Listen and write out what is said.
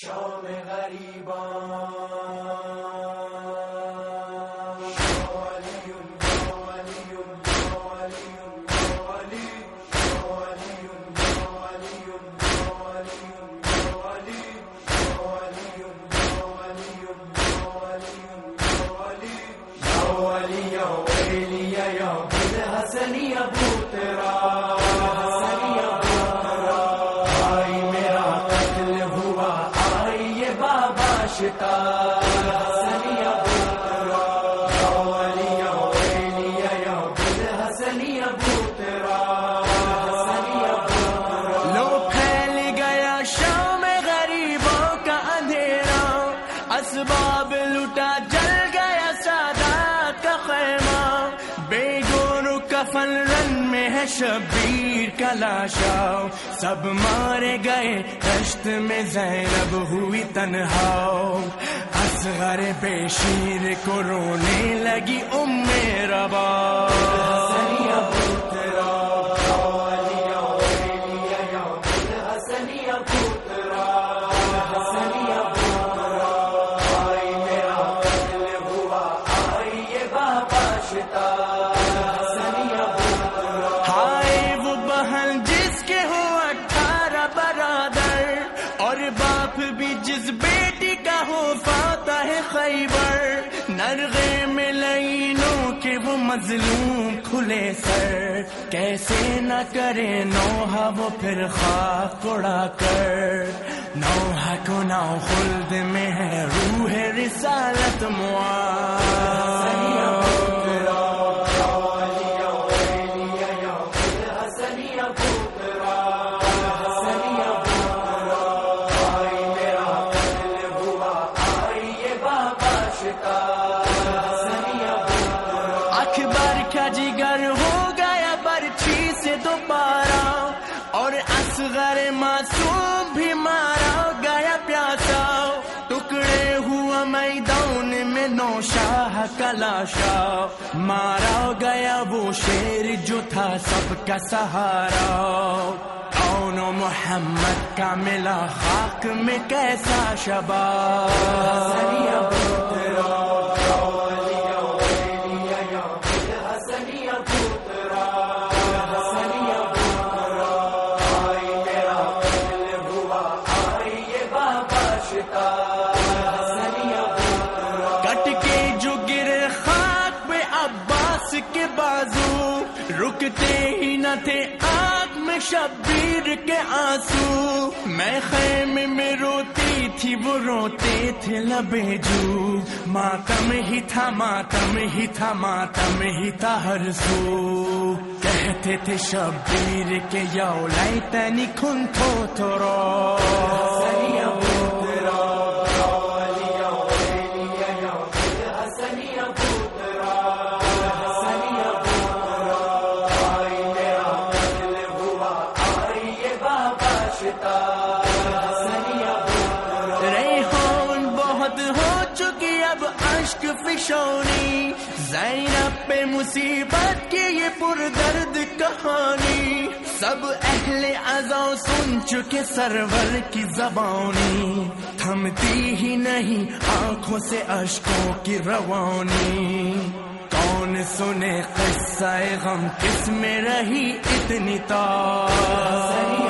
شام غریبان حسنی ابو تیرا آئی میرا قتل ہوا آئی یہ بابا شتا حسنی ابو تیرا حسنی ابو تیرا لو پھیل گیا شام غریبوں کا اندھیرا اسباب لوٹا جل گیا سادات کا خیمہ بے کفن رن میں ہے شبیر کا لاشا سب مارے گئے دشت میں زینب ہوئی تنہا اصغر بے شیر کو رونے لگی ام ربا حسنی ابو تیرا حسنی ابو تیرا حسنی ابو تیرا آئی میرا قتل ہوا آئی یہ بابا شتا باپ بھی جس بیٹی کا ہو فاتح خیبر نرغے میں لینوں کے وہ مظلوم کھلے سر کیسے نہ کرے نوحہ وہ پھر خاک اڑا کر نوحہ کو نو خلد میں ہے روح رسالت اکبر کا جگر ہو گیا برچھی سے دوبارہ اور اصغر معصوم بھی مارا گیا پیاسا ٹکڑے ہوا میدان میں نوشاہ کا لاشا مارا گیا وہ شیر جو تھا سب کا سہارا کون محمد کا ملا خاک میں کیسا شباب کٹ کے جو گرے خاک پہ عباس کے بازو رکتے ہی نہ تھے آگ میں شبیر کے آنسو میں خیمے میں روتی تھی وہ روتے تھے لبے جو ماتم ہی تھا ماتم ہی تھا ماتم ہی تھا ہر سو کہتے تھے شبیر کے یا لیتنی کنتو ترا ریحان بہت ہو چکی اب اشک فشانی زینب پہ مصیبت کی یہ پردرد کہانی سب اہل عزا سن چکے سرور کی زبانی تھمتی ہی نہیں آنکھوں سے اشکوں کی روانی کون سنے قصہ غم کس میں رہی اتنی تار